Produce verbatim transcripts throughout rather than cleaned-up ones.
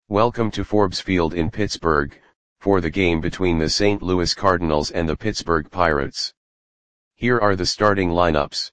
Welcome to Forbes Field in Pittsburgh, for the game between the Saint Louis Cardinals and the Pittsburgh Pirates. Here are the starting lineups.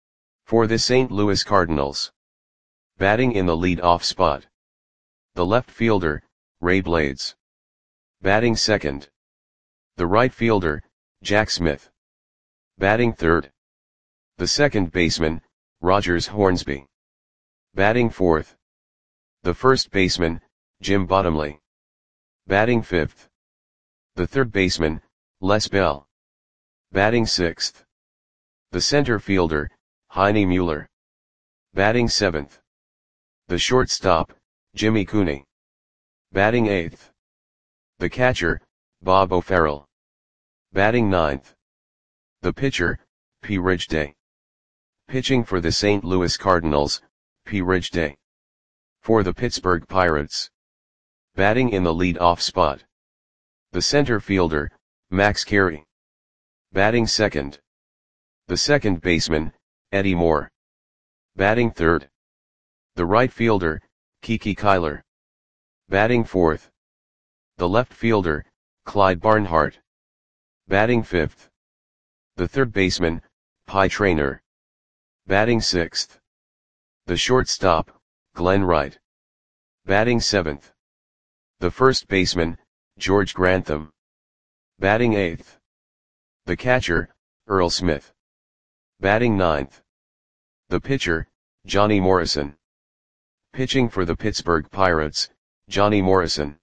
For the Saint Louis Cardinals. Batting in the lead-off spot. The left fielder, Ray Blades. Batting second. The right fielder, Jack Smith. Batting third. The second baseman, Rogers Hornsby. Batting fourth. The first baseman, Jim Bottomley. Batting fifth. The third baseman, Les Bell. Batting sixth. The center fielder, Heine Mueller. Batting seventh. The shortstop, Jimmy Cooney. Batting eighth. The catcher, Bob O'Farrell. Batting ninth. The pitcher, P. Ridgday. Pitching for the Saint Louis Cardinals, P. Ridgday. For the Pittsburgh Pirates. Batting in the lead-off spot. The center fielder, Max Carey. Batting second. The second baseman, Eddie Moore. Batting third. The right fielder, Kiki Kyler. Batting fourth. The left fielder, Clyde Barnhart. Batting fifth. The third baseman, Pie Traynor. Batting sixth. The shortstop, Glenn Wright. Batting seventh. The first baseman, George Grantham. Batting eighth. The catcher, Earl Smith. Batting ninth. The pitcher, Johnny Morrison. Pitching for the Pittsburgh Pirates, Johnny Morrison.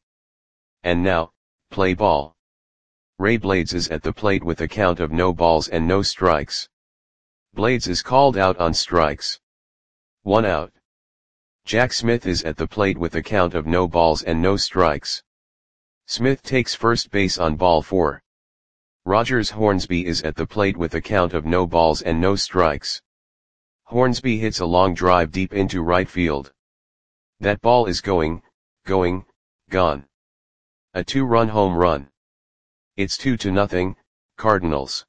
And now, play ball. Ray Blades is at the plate with a count of no balls and no strikes. Blades is called out on strikes. One out. Jack Smith is at the plate with a count of no balls and no strikes. Smith takes first base on ball four. Rogers Hornsby is at the plate with a count of no balls and no strikes. Hornsby hits a long drive deep into right field. That ball is going, going, gone. A two-run home run. It's two to nothing, Cardinals.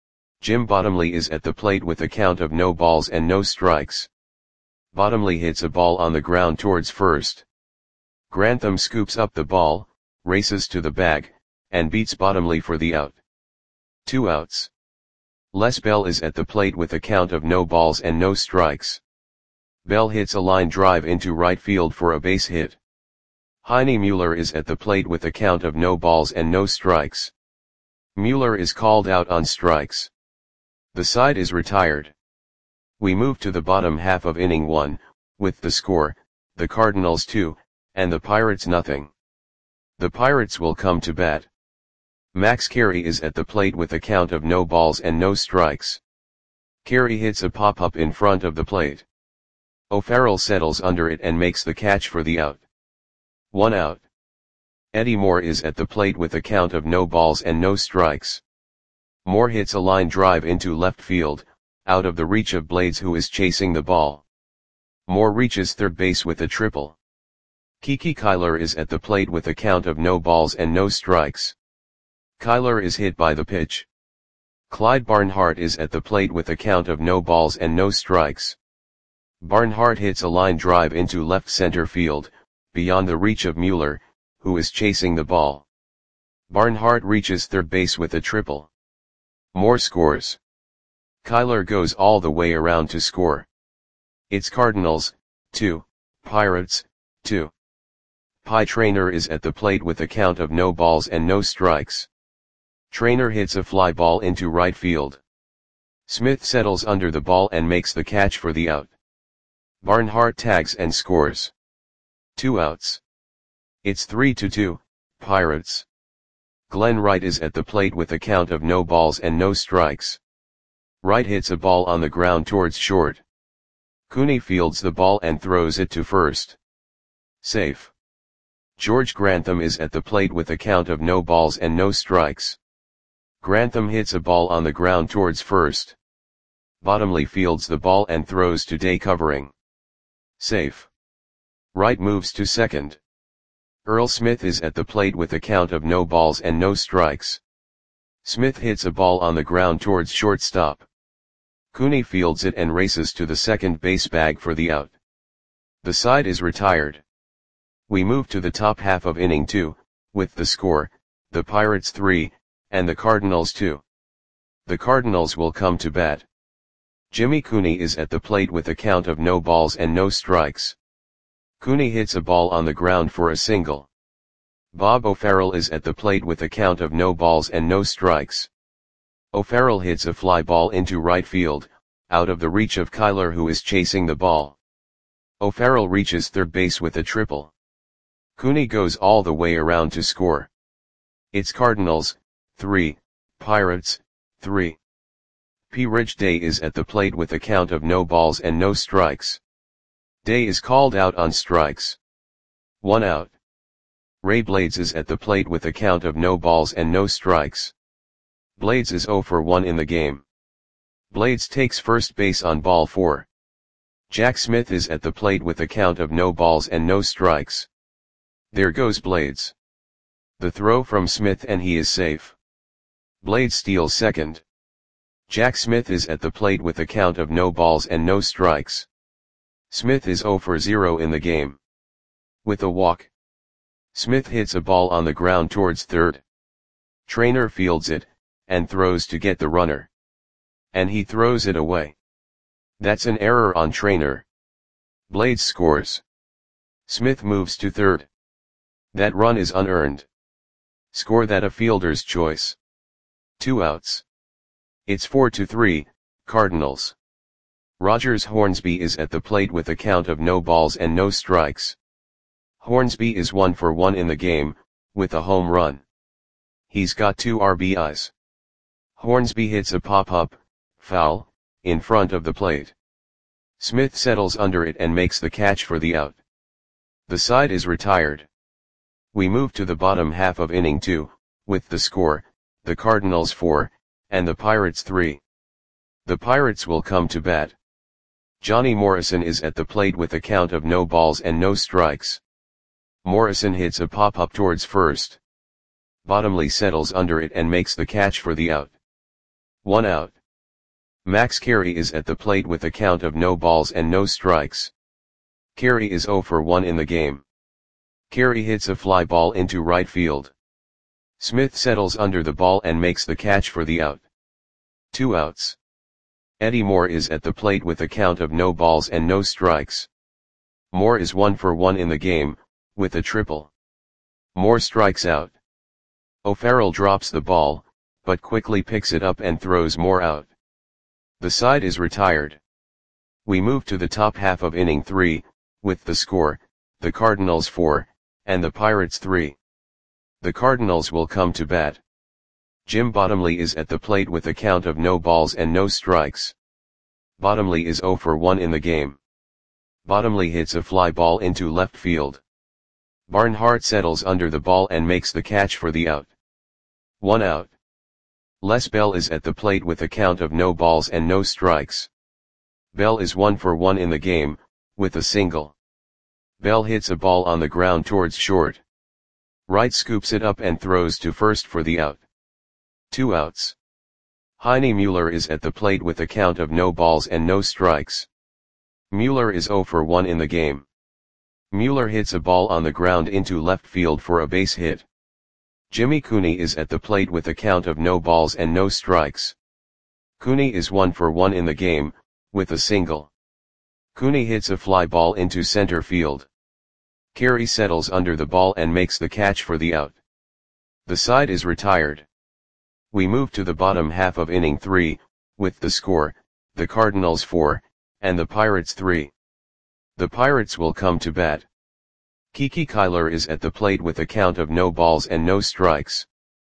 Jim Bottomley is at the plate with a count of no balls and no strikes. Bottomley hits a ball on the ground towards first. Grantham scoops up the ball, races to the bag, and beats Bottomley for the out. Two outs. Les Bell is at the plate with a count of no balls and no strikes. Bell hits a line drive into right field for a base hit. Heine Mueller is at the plate with a count of no balls and no strikes. Mueller is called out on strikes. The side is retired. We move to the bottom half of inning one, with the score, the Cardinals two, and the Pirates nothing. The Pirates will come to bat. Max Carey is at the plate with a count of no balls and no strikes. Carey hits a pop-up in front of the plate. O'Farrell settles under it and makes the catch for the out. One out. Eddie Moore is at the plate with a count of no balls and no strikes. Moore hits a line drive into left field, out of the reach of Blades, who is chasing the ball. Moore reaches third base with a triple. Kiki Kyler is at the plate with a count of no balls and no strikes. Kyler is hit by the pitch. Clyde Barnhart is at the plate with a count of no balls and no strikes. Barnhart hits a line drive into left center field, beyond the reach of Mueller, who is chasing the ball. Barnhart reaches third base with a triple. Moore scores. Kyler goes all the way around to score. It's Cardinals, two, Pirates, two. Pie Traynor is at the plate with a count of no balls and no strikes. Traynor hits a fly ball into right field. Smith settles under the ball and makes the catch for the out. Barnhart tags and scores. Two outs. It's three to two, Pirates. Glenn Wright is at the plate with a count of no balls and no strikes. Wright hits a ball on the ground towards short. Cooney fields the ball and throws it to first. Safe. George Grantham is at the plate with a count of no balls and no strikes. Grantham hits a ball on the ground towards first. Bottomley fields the ball and throws to day covering. Safe. Wright moves to second. Earl Smith is at the plate with a count of no balls and no strikes. Smith hits a ball on the ground towards shortstop. Cooney fields it and races to the second base bag for the out. The side is retired. We move to the top half of inning two, with the score, the Pirates three, and the Cardinals two. The Cardinals will come to bat. Jimmy Cooney is at the plate with a count of no balls and no strikes. Cooney hits a ball on the ground for a single. Bob O'Farrell is at the plate with a count of no balls and no strikes. O'Farrell hits a fly ball into right field, out of the reach of Kyler, who is chasing the ball. O'Farrell reaches third base with a triple. Cooney goes all the way around to score. It's Cardinals, three, Pirates, three. P. Rich Day is at the plate with a count of no balls and no strikes. Day is called out on strikes. One out. Ray Blades is at the plate with a count of no balls and no strikes. Blades is oh for one in the game. Blades takes first base on ball four. Jack Smith is at the plate with a count of no balls and no strikes. There goes Blades. The throw from Smith and he is safe. Blades steals second. Jack Smith is at the plate with a count of no balls and no strikes. Smith is oh for zero in the game. With a walk. Smith hits a ball on the ground towards third. Trainer fields it, and throws to get the runner. And he throws it away. That's an error on Trainer. Blades scores. Smith moves to third. That run is unearned. Score that a fielder's choice. Two outs. It's four to three, Cardinals. Rogers Hornsby is at the plate with a count of no balls and no strikes. Hornsby is one for one in the game, with a home run. He's got two R B Is. Hornsby hits a pop-up, foul, in front of the plate. Smith settles under it and makes the catch for the out. The side is retired. We move to the bottom half of inning two, with the score, the Cardinals four, and the Pirates three. The Pirates will come to bat. Johnny Morrison is at the plate with a count of no balls and no strikes. Morrison hits a pop-up towards first. Bottomley settles under it and makes the catch for the out. One out. Max Carey is at the plate with a count of no balls and no strikes. Carey is oh for one in the game. Carey hits a fly ball into right field. Smith settles under the ball and makes the catch for the out. Two outs. Eddie Moore is at the plate with a count of no balls and no strikes. Moore is one for one in the game, with a triple. Moore strikes out. O'Farrell drops the ball, but quickly picks it up and throws Moore out. The side is retired. We move to the top half of inning three, with the score, the Cardinals four, and the Pirates three. The Cardinals will come to bat. Jim Bottomley is at the plate with a count of no balls and no strikes. Bottomley is oh for one in the game. Bottomley hits a fly ball into left field. Barnhart settles under the ball and makes the catch for the out. One out. Les Bell is at the plate with a count of no balls and no strikes. Bell is one for one in the game, with a single. Bell hits a ball on the ground towards short. Wright scoops it up and throws to first for the out. Two outs. Heine Mueller is at the plate with a count of no balls and no strikes. Mueller is oh for one in the game. Mueller hits a ball on the ground into left field for a base hit. Jimmy Cooney is at the plate with a count of no balls and no strikes. Cooney is one for one in the game, with a single. Cooney hits a fly ball into center field. Carey settles under the ball and makes the catch for the out. The side is retired. We move to the bottom half of inning three, with the score, the Cardinals four, and the Pirates three. The Pirates will come to bat. Kiki Kyler is at the plate with a count of no balls and no strikes.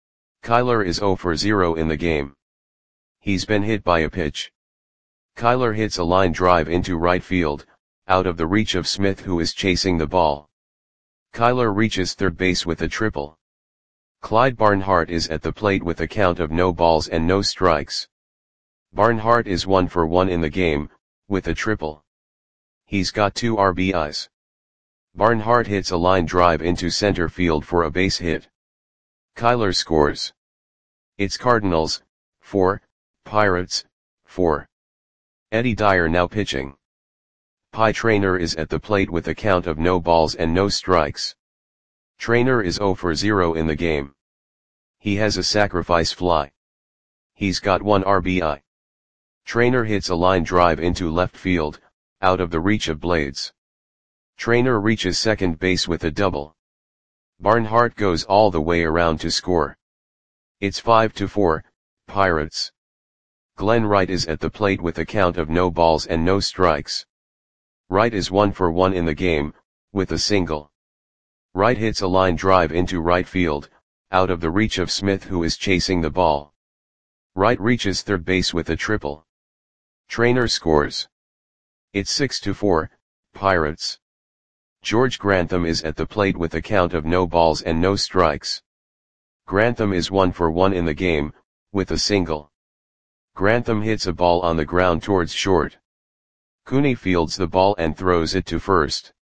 Kyler is oh for zero in the game. He's been hit by a pitch. Kyler hits a line drive into right field, out of the reach of Smith, who is chasing the ball. Kyler reaches third base with a triple. Clyde Barnhart is at the plate with a count of no balls and no strikes. Barnhart is one for one in the game, with a triple. He's got two R B Is. Barnhart hits a line drive into center field for a base hit. Kyler scores. It's Cardinals, four, Pirates, four. Eddie Dyer now pitching. Pie Trainer is at the plate with a count of no balls and no strikes. Trainer is zero for zero in the game. He has a sacrifice fly. He's got one R B I. Trainer hits a line drive into left field, out of the reach of Blades. Trainer reaches second base with a double. Barnhart goes all the way around to score. It's five to four, Pirates. Glenn Wright is at the plate with a count of no balls and no strikes. Wright is one for one in the game, with a single. Wright hits a line drive into right field, out of the reach of Smith, who is chasing the ball. Wright reaches third base with a triple. Trainer scores. It's six to four, Pirates. George Grantham is at the plate with a count of no balls and no strikes. Grantham is one for one in the game, with a single. Grantham hits a ball on the ground towards short. Cooney fields the ball and throws it to first.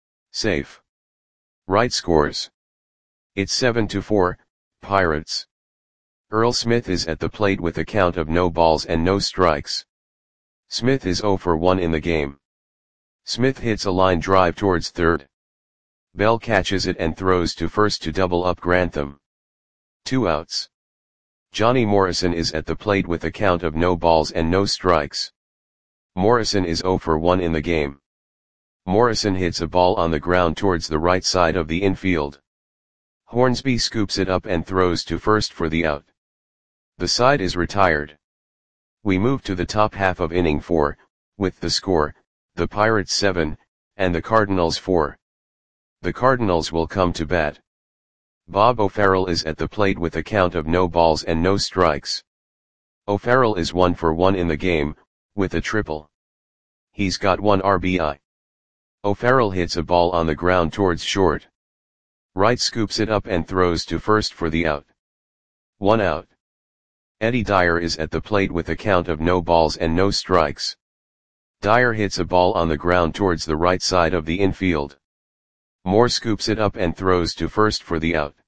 Safe. Wright scores. It's seven to four, Pirates. Earl Smith is at the plate with a count of no balls and no strikes. Smith is zero for one in the game. Smith hits a line drive towards third. Bell catches it and throws to first to double up Grantham. Two outs. Johnny Morrison is at the plate with a count of no balls and no strikes. Morrison is zero for one in the game. Morrison hits a ball on the ground towards the right side of the infield. Hornsby scoops it up and throws to first for the out. The side is retired. We move to the top half of inning four, with the score, the Pirates seven, and the Cardinals four. The Cardinals will come to bat. Bob O'Farrell is at the plate with a count of no balls and no strikes. O'Farrell is one for one in the game, with a triple. He's got one R B I. O'Farrell hits a ball on the ground towards short. Wright scoops it up and throws to first for the out. One out. Eddie Dyer is at the plate with a count of no balls and no strikes. Dyer hits a ball on the ground towards the right side of the infield. Moore scoops it up and throws to first for the out.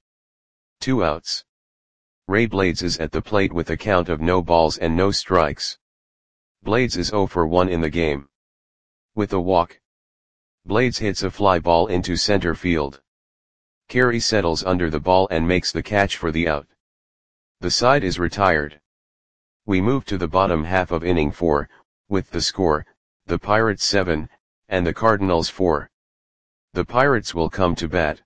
Two outs. Ray Blades is at the plate with a count of no balls and no strikes. Blades is zero for one in the game. With a walk. Blades hits a fly ball into center field. Carey settles under the ball and makes the catch for the out. The side is retired. We move to the bottom half of inning four, with the score, the Pirates seven, and the Cardinals four. The Pirates will come to bat.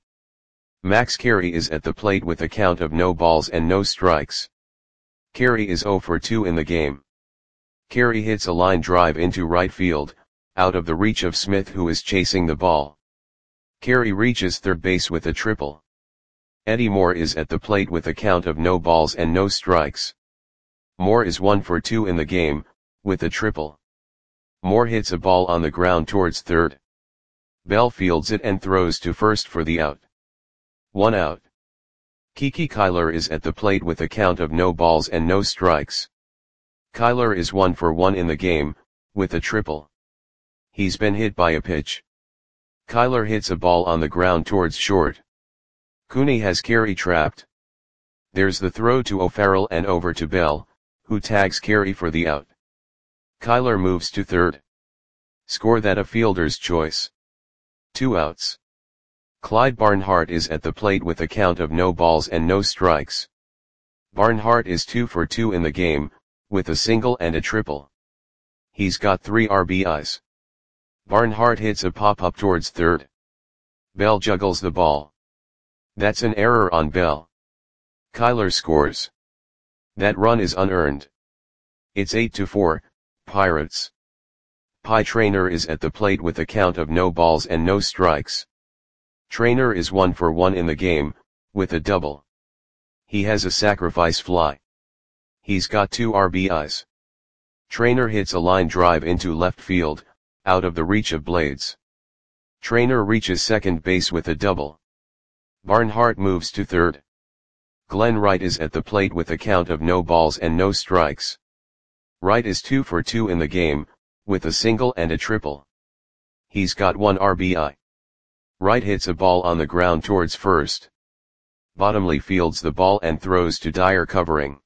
Max Carey is at the plate with a count of no balls and no strikes. Carey is zero for two in the game. Carey hits a line drive into right field, out of the reach of Smith, who is chasing the ball. Carey reaches third base with a triple. Eddie Moore is at the plate with a count of no balls and no strikes. Moore is one for two in the game, with a triple. Moore hits a ball on the ground towards third. Bell fields it and throws to first for the out. One out. Kiki Kyler is at the plate with a count of no balls and no strikes. Kyler is one for one in the game, with a triple. He's been hit by a pitch. Kyler hits a ball on the ground towards short. Cooney has Carey trapped. There's the throw to O'Farrell and over to Bell, who tags Carey for the out. Kyler moves to third. Score that a fielder's choice. Two outs. Clyde Barnhart is at the plate with a count of no balls and no strikes. Barnhart is two for two in the game, with a single and a triple. He's got three R B Is. Barnhart hits a pop-up towards third. Bell juggles the ball. That's an error on Bell. Kyler scores. That run is unearned. It's eight to four, Pirates. Pie Trainer is at the plate with a count of no balls and no strikes. Trainer is one for one in the game, with a double. He has a sacrifice fly. He's got two R B Is. Trainer hits a line drive into left field, out of the reach of Blades. Trainer reaches second base with a double. Barnhart moves to third. Glenn Wright is at the plate with a count of no balls and no strikes. Wright is two for two in the game, with a single and a triple. He's got one R B I. Wright hits a ball on the ground towards first. Bottomley fields the ball and throws to Dyer covering.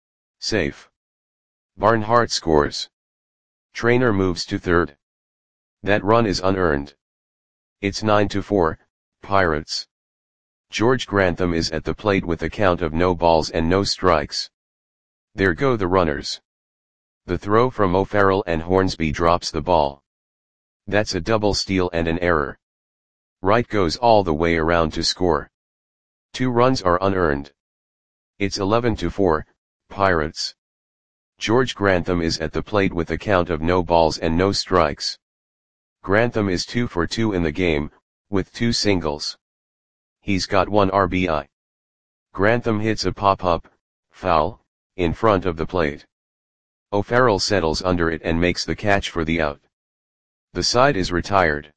Safe. Barnhart scores. Trainer moves to third. That run is unearned. It's nine to four, Pirates. George Grantham is at the plate with a count of no balls and no strikes. There go the runners. The throw from O'Farrell and Hornsby drops the ball. That's a double steal and an error. Wright goes all the way around to score. Two runs are unearned. It's eleven to four, Pirates. George Grantham is at the plate with a count of no balls and no strikes. Grantham is two for two in the game, with two singles. He's got one R B I. Grantham hits a pop-up, foul, in front of the plate. O'Farrell settles under it and makes the catch for the out. The side is retired.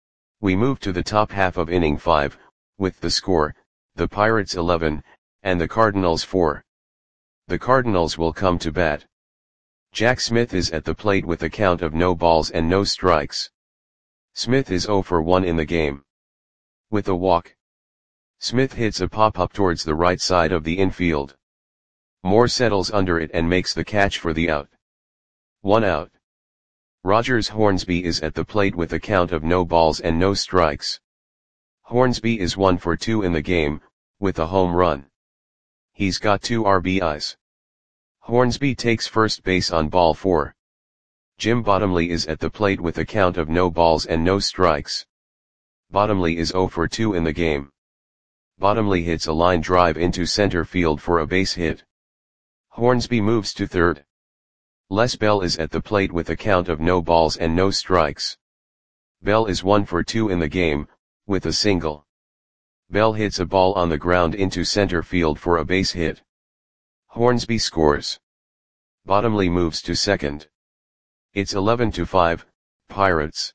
We move to the top half of inning five, with the score, the Pirates eleven, and the Cardinals four. The Cardinals will come to bat. Jack Smith is at the plate with a count of no balls and no strikes. Smith is zero for one in the game. With a walk. Smith hits a pop-up towards the right side of the infield. Moore settles under it and makes the catch for the out. One out. Rogers Hornsby is at the plate with a count of no balls and no strikes. Hornsby is one for two in the game, with a home run. He's got two R B Is. Hornsby takes first base on ball four. Jim Bottomley is at the plate with a count of no balls and no strikes. Bottomley is zero for two in the game. Bottomley hits a line drive into center field for a base hit. Hornsby moves to third. Les Bell is at the plate with a count of no balls and no strikes. Bell is one for two in the game, with a single. Bell hits a ball on the ground into center field for a base hit. Hornsby scores. Bottomley moves to second. It's eleven to five, Pirates.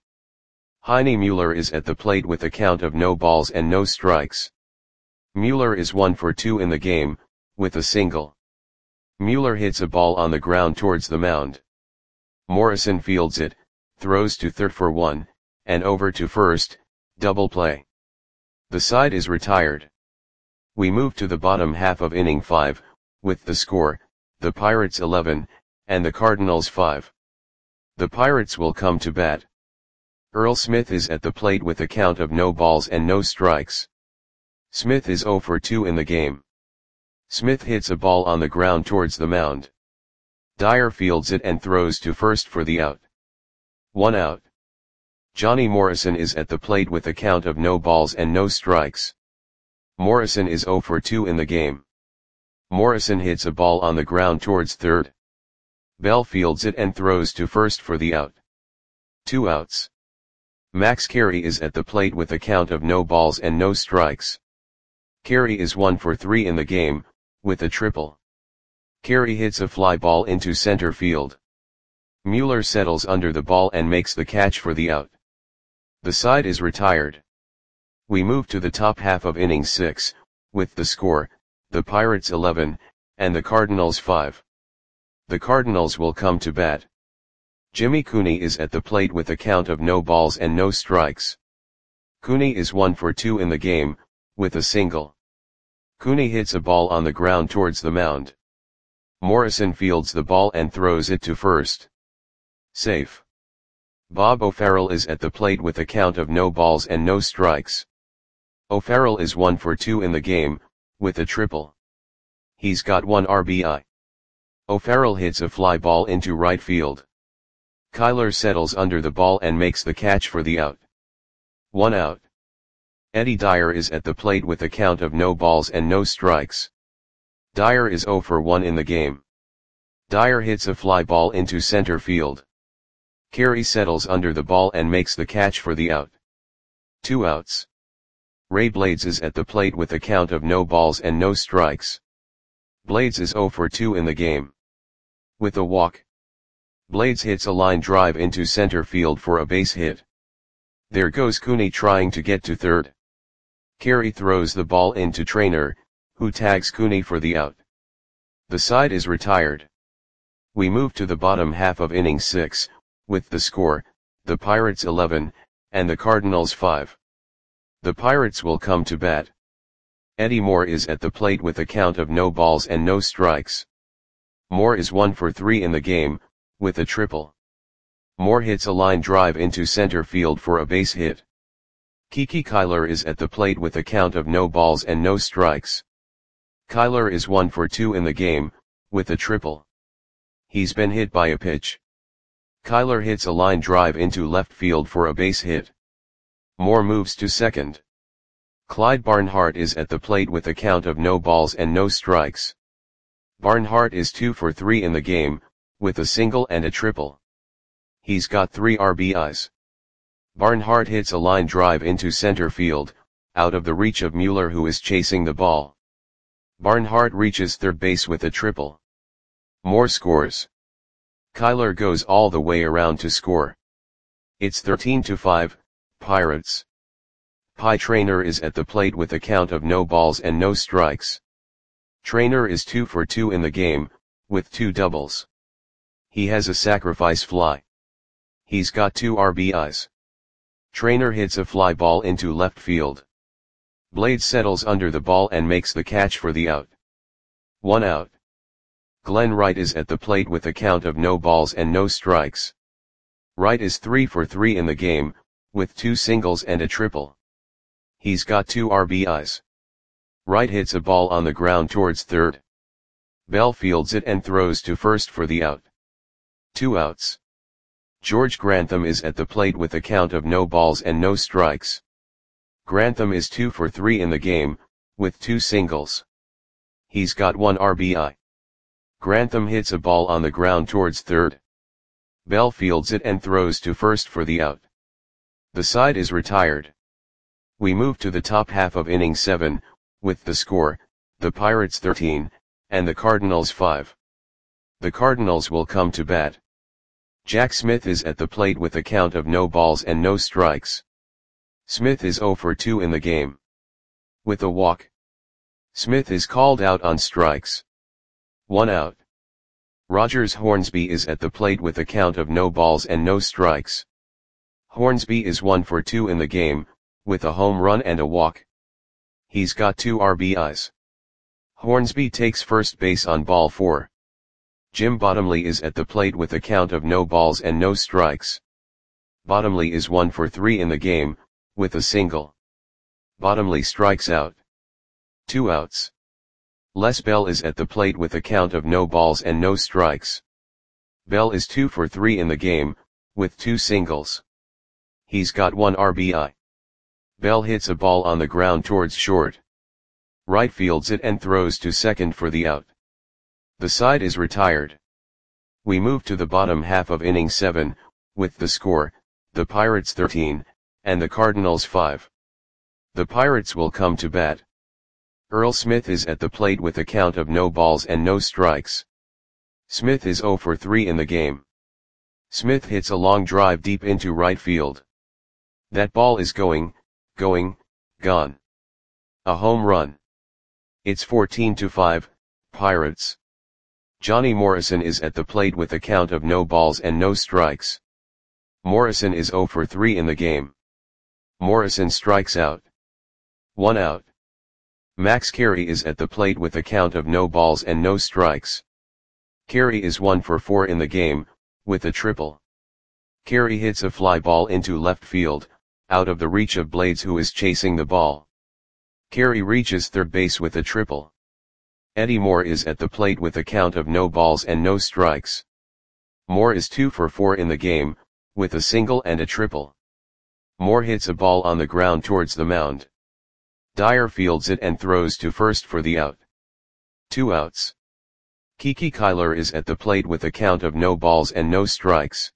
Heine Mueller is at the plate with a count of no balls and no strikes. Mueller is one for two in the game, with a single. Mueller hits a ball on the ground towards the mound. Morrison fields it, throws to third for one, and over to first, double play. The side is retired. We move to the bottom half of inning five, with the score, the Pirates eleven, and the Cardinals five. The Pirates will come to bat. Earl Smith is at the plate with a count of no balls and no strikes. Smith is zero for two in the game. Smith hits a ball on the ground towards the mound. Dyer fields it and throws to first for the out. One out. Johnny Morrison is at the plate with a count of no balls and no strikes. Morrison is zero for two in the game. Morrison hits a ball on the ground towards third. Bell fields it and throws to first for the out. Two outs. Max Carey is at the plate with a count of no balls and no strikes. Carey is one for three in the game, with a triple. Carey hits a fly ball into center field. Mueller settles under the ball and makes the catch for the out. The side is retired. We move to the top half of inning six, with the score, the Pirates eleven, and the Cardinals five. The Cardinals will come to bat. Jimmy Cooney is at the plate with a count of no balls and no strikes. Cooney is one for two in the game, with a single. Cooney hits a ball on the ground towards the mound. Morrison fields the ball and throws it to first. Safe. Bob O'Farrell is at the plate with a count of no balls and no strikes. O'Farrell is one for two in the game, with a triple. He's got one R B I. O'Farrell hits a fly ball into right field. Kyler settles under the ball and makes the catch for the out. One out. Eddie Dyer is at the plate with a count of no balls and no strikes. Dyer is zero for one in the game. Dyer hits a fly ball into center field. Carey settles under the ball and makes the catch for the out. Two outs. Ray Blades is at the plate with a count of no balls and no strikes. Blades is zero for two in the game. With a walk. Blades hits a line drive into center field for a base hit. There goes Cooney trying to get to third. Carey throws the ball into Traynor, who tags Cooney for the out. The side is retired. We move to the bottom half of inning six, with the score, the Pirates eleven, and the Cardinals five. The Pirates will come to bat. Eddie Moore is at the plate with a count of no balls and no strikes. Moore is one for three in the game, with a triple. Moore hits a line drive into center field for a base hit. Kiki Kyler is at the plate with a count of no balls and no strikes. Kyler is one for two in the game, with a triple. He's been hit by a pitch. Kyler hits a line drive into left field for a base hit. Moore moves to second. Clyde Barnhart is at the plate with a count of no balls and no strikes. Barnhart is two for three in the game, with a single and a triple. He's got three R B Is. Barnhart hits a line drive into center field, out of the reach of Mueller, who is chasing the ball. Barnhart reaches third base with a triple. Moore scores. Kyler goes all the way around to score. It's thirteen to five, Pirates. Pie Traynor is at the plate with a count of no balls and no strikes. Traynor is two for two in the game, with two doubles. He has a sacrifice fly. He's got two R B Is. Traynor hits a fly ball into left field. Blades settles under the ball and makes the catch for the out. One out. Glenn Wright is at the plate with a count of no balls and no strikes. Wright is three for three in the game, with two singles and a triple. He's got two R B Is. Wright hits a ball on the ground towards third. Bell fields it and throws to first for the out. Two outs. George Grantham is at the plate with a count of no balls and no strikes. Grantham is two for three in the game, with two singles. He's got one R B I. Grantham hits a ball on the ground towards third. Bell fields it and throws to first for the out. The side is retired. We move to the top half of inning seven, with the score, the Pirates thirteen, and the Cardinals five. The Cardinals will come to bat. Jack Smith is at the plate with a count of no balls and no strikes. Smith is zero for two in the game. With a walk. Smith is called out on strikes. One out. Rogers Hornsby is at the plate with a count of no balls and no strikes. Hornsby is one for two in the game, with a home run and a walk. He's got two R B Is. Hornsby takes first base on ball four. Jim Bottomley is at the plate with a count of no balls and no strikes. Bottomley is one for three in the game, with a single. Bottomley strikes out. Two outs. Les Bell is at the plate with a count of no balls and no strikes. Bell is two for three in the game, with two singles. He's got one R B I. Bell hits a ball on the ground towards short. Right fields it and throws to second for the out. The side is retired. We move to the bottom half of inning seven, with the score, the Pirates thirteen, and the Cardinals five. The Pirates will come to bat. Earl Smith is at the plate with a count of no balls and no strikes. Smith is zero for three in the game. Smith hits a long drive deep into right field. That ball is going, going, gone. A home run. It's fourteen to five, Pirates. Johnny Morrison is at the plate with a count of no balls and no strikes. Morrison is zero for three in the game. Morrison strikes out. One out. Max Carey is at the plate with a count of no balls and no strikes. Carey is one for four in the game, with a triple. Carey hits a fly ball into left field, out of the reach of Blades, who is chasing the ball. Carey reaches third base with a triple. Eddie Moore is at the plate with a count of no balls and no strikes. Moore is two for four in the game, with a single and a triple. Moore hits a ball on the ground towards the mound. Dyer fields it and throws to first for the out. Two outs. Kiki Kyler is at the plate with a count of no balls and no strikes.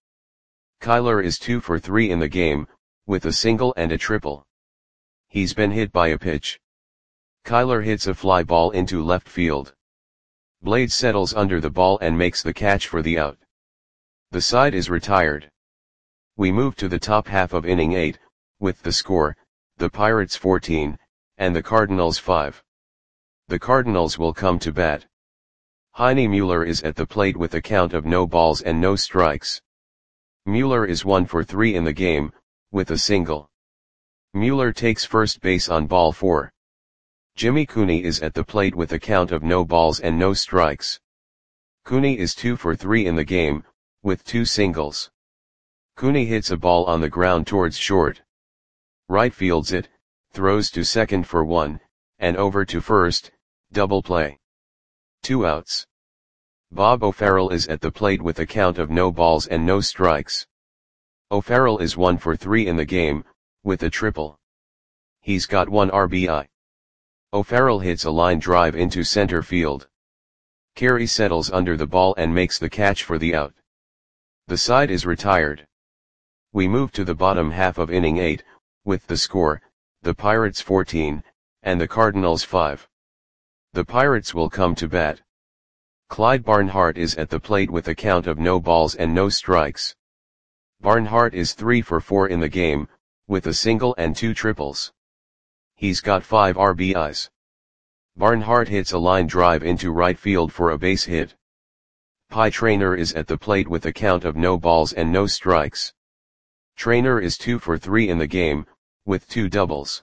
Kyler is two for three in the game, with a single and a triple. He's been hit by a pitch. Kyler hits a fly ball into left field. Blades settles under the ball and makes the catch for the out. The side is retired. We move to the top half of inning eight, with the score, the Pirates fourteen, and the Cardinals five. The Cardinals will come to bat. Heine Mueller is at the plate with a count of no balls and no strikes. Mueller is one for three in the game, with a single. Mueller takes first base on ball four. Jimmy Cooney is at the plate with a count of no balls and no strikes. Cooney is two for three in the game, with two singles. Cooney hits a ball on the ground towards short. Right fields it, throws to second for one, and over to first, double play. Two outs. Bob O'Farrell is at the plate with a count of no balls and no strikes. O'Farrell is one for three in the game, with a triple. He's got one R B I. O'Farrell hits a line drive into center field. Carey settles under the ball and makes the catch for the out. The side is retired. We move to the bottom half of inning eight, with the score, the Pirates fourteen, and the Cardinals five. The Pirates will come to bat. Clyde Barnhart is at the plate with a count of no balls and no strikes. Barnhart is three for four in the game, with a single and two triples. He's got five R B Is. Barnhart hits a line drive into right field for a base hit. Pie Traynor is at the plate with a count of no balls and no strikes. Traynor is two for three in the game, with two doubles.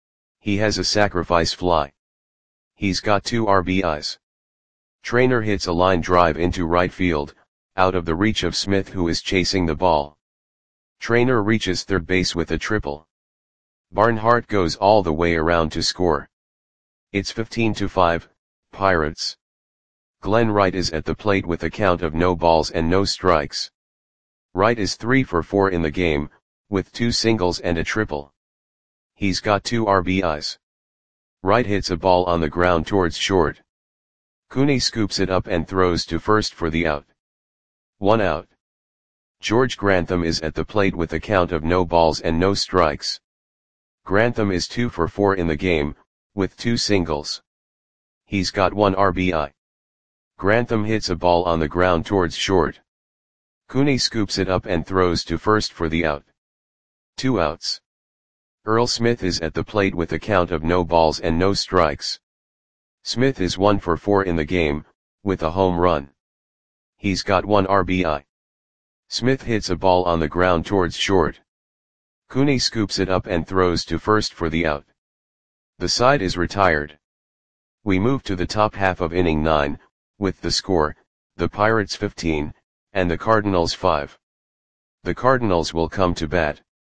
He has a sacrifice fly. He's got two R B Is. Traynor hits a line drive into right field, out of the reach of Smith, who is chasing the ball. Traynor reaches third base with a triple. Barnhart goes all the way around to score. It's fifteen to five, Pirates. Glenn Wright is at the plate with a count of no balls and no strikes. Wright is three for four in the game, with two singles and a triple. He's got two R B Is. Wright hits a ball on the ground towards short. Cooney scoops it up and throws to first for the out. One out. George Grantham is at the plate with a count of no balls and no strikes. Grantham is two for four in the game, with two singles. He's got one R B I. Grantham hits a ball on the ground towards short. Cooney scoops it up and throws to first for the out. Two outs. Earl Smith is at the plate with a count of no balls and no strikes. Smith is one for four in the game, with a home run. He's got one R B I. Smith hits a ball on the ground towards short. Cooney scoops it up and throws to first for the out. The side is retired. We move to the top half of inning nine, with the score, the Pirates fifteen, and the Cardinals five. The Cardinals will come to bat.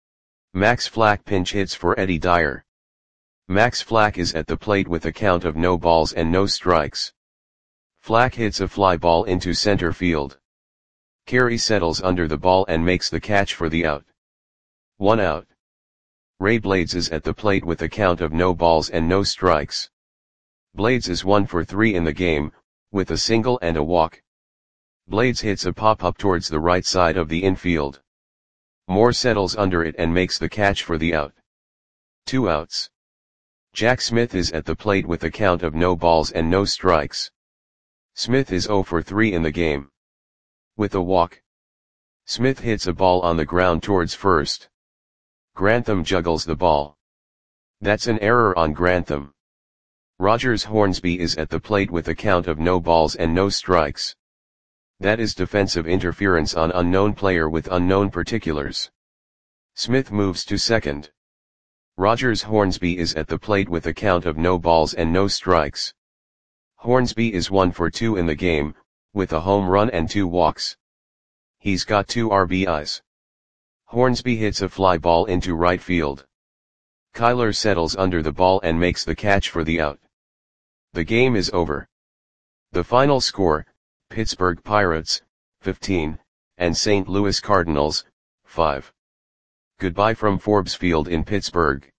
Max Flack pinch hits for Eddie Dyer. Max Flack is at the plate with a count of no balls and no strikes. Flack hits a fly ball into center field. Carey settles under the ball and makes the catch for the out. One out. Ray Blades is at the plate with a count of no balls and no strikes. Blades is one for three in the game, with a single and a walk. Blades hits a pop-up towards the right side of the infield. Moore settles under it and makes the catch for the out. Two outs. Jack Smith is at the plate with a count of no balls and no strikes. Smith is zero for three in the game. With a walk. Smith hits a ball on the ground towards first. Grantham juggles the ball. That's an error on Grantham. Rogers Hornsby is at the plate with a count of no balls and no strikes. That is defensive interference on unknown player with unknown particulars. Smith moves to second. Rogers Hornsby is at the plate with a count of no balls and no strikes. Hornsby is one for two in the game, with a home run and two walks. He's got two R B Is. Hornsby hits a fly ball into right field. Kyler settles under the ball and makes the catch for the out. The game is over. The final score, Pittsburgh Pirates, fifteen, and Saint Louis Cardinals, five. Goodbye from Forbes Field in Pittsburgh.